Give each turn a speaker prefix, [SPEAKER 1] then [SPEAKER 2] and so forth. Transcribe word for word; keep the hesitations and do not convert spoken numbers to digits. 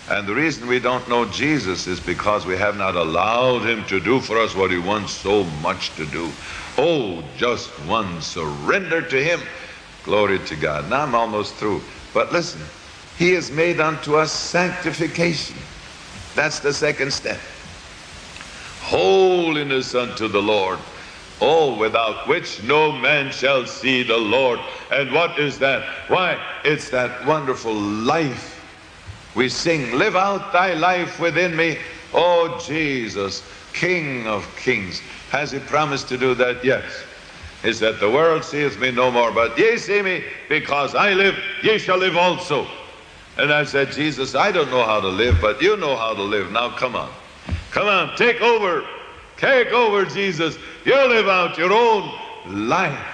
[SPEAKER 1] And the reason we don't know Jesus is because we have not allowed him to do for us what he wants so much to do. Oh, just one surrender to him. Glory to God. Now I'm almost through. But listen, he has made unto us sanctification. That's the second step. Holiness unto the Lord. Oh, without which no man shall see the Lord. And what is that? Why, it's that wonderful life. We sing, live out thy life within me, oh Jesus, King of kings. Has he promised to do that? Yes. He said, the world seeth me no more, but ye see me, because I live, ye shall live also. And I said, Jesus, I don't know how to live, but you know how to live. Now come on. Come on, take over. Take over, Jesus. You live out your own life.